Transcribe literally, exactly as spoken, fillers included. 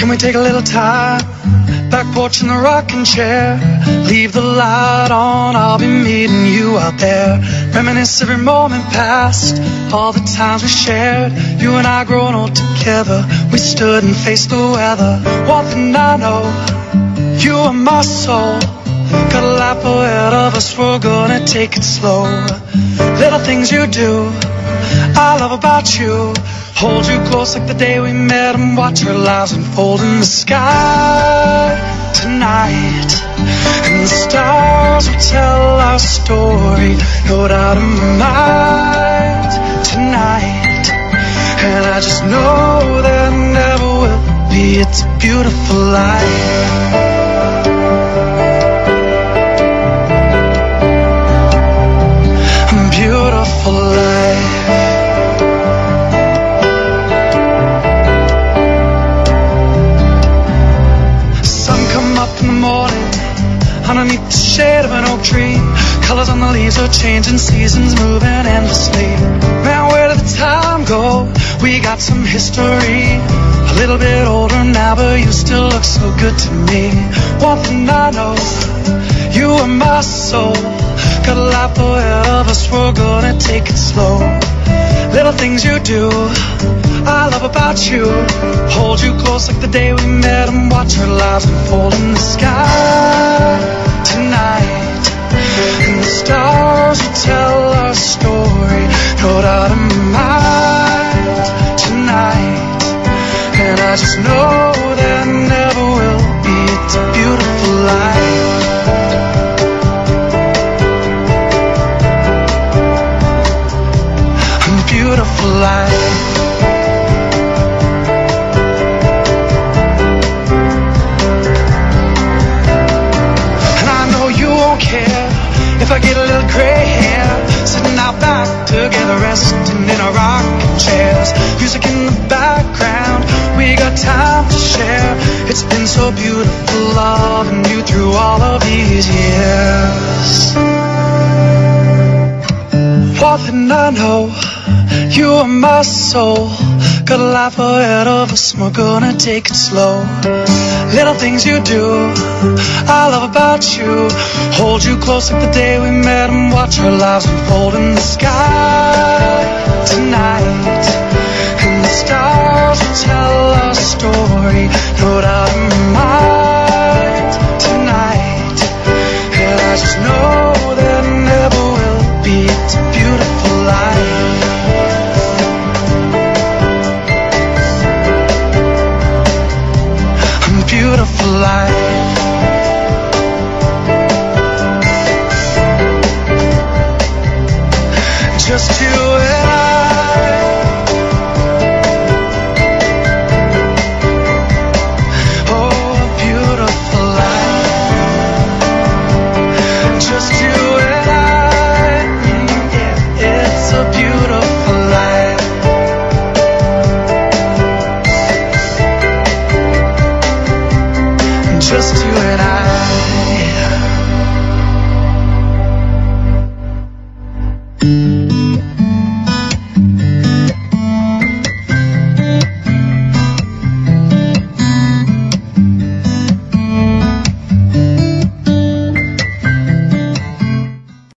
Can we take a little time? Back porch in the rocking chair. Leave the light on, I'll be meeting you out there. Reminisce every moment past, all the times we shared. You and I growing old together. We stood and faced the weather. One thing I know, you are my soul. Got a life ahead of us, we're gonna take it slow. Little things you do, I love about you. Hold you close like the day we met and watch our lives unfold in the sky tonight. And the stars will tell our story, no doubt in my mind tonight. And I just know there never will be, it's a beautiful life. Beautiful life. Sun come up in the morning underneath the shade of an oak tree. Colors on the leaves are changing, seasons moving endlessly. Man, where did the time go? We got some history. A little bit older now, but you still look so good to me. One thing I know, you are my soul. Got a life ahead of us, we're gonna take it slow. Little things you do, I love about you. Hold you close like the day we met and watch our lives unfold in the sky tonight. And the stars will tell our story, no doubt in my mind tonight. And I just know there never will be, it's a beautiful life. Beautiful life. And I know you won't care if I get a little gray hair, sitting out back together, resting in our rocking chairs. Music in the background, we got time to share. It's been so beautiful loving you through all of these years. One thing I know, you are my soul. Got a life ahead of us, we're gonna take it slow. Little things you do, I love about you. Hold you close like the day we met and watch our lives unfold in the sky tonight. And the stars will tell our story, no doubt in my mind tonight. And I just know there never will be, it's a beautiful life. Beautiful life. Just you